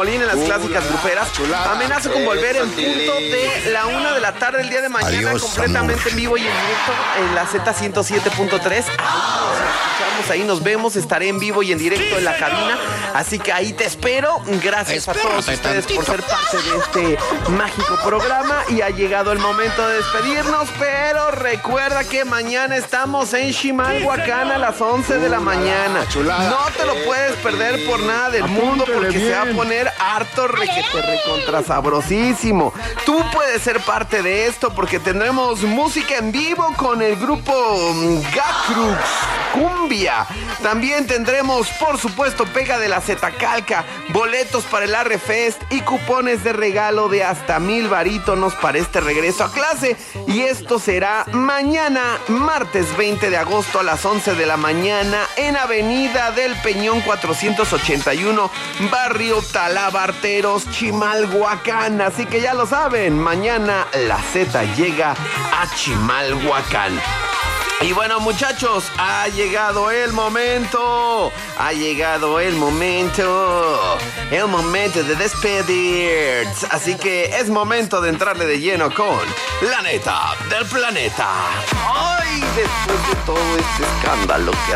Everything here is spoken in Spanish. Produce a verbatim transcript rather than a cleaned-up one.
Molina en las clásicas gruperas. Amenazo con volver en punto de la una de la tarde el día de mañana. Adiós, completamente amor. En vivo y en directo en la Z ciento siete punto tres. Escuchamos ahí, nos vemos. Estaré en vivo y en directo en la cabina. Así que ahí te espero. Gracias Espérate a todos ustedes tantito. por ser parte de este mágico programa. Y ha llegado el momento de despedirnos. Pero recuerda que mañana estamos en Chimalhuacán a las once de la mañana. No te lo puedes perder por nada del mundo porque se va a poner harto requete recontra sabrosísimo. Tú puedes ser parte de esto porque tendremos música en vivo con el grupo Gacrux Cumbia. También tendremos, por supuesto, Pega de la Zetacalca, boletos para el Arrefest y cupones de regalo de hasta mil barítonos para este regreso a clase. Y esto será mañana, martes veinte de agosto a las once de la mañana en Avenida del Peñón cuatrocientos ochenta y uno, Barrio Talabarteros, Chimalhuacán. Así que ya lo saben, mañana la Z llega a Chimalhuacán. Y bueno, muchachos, ha llegado el momento, ha llegado el momento, el momento de despedir. Así que es momento de entrarle de lleno con La Neta del Planeta. ¡Ay! Después de todo este escándalo que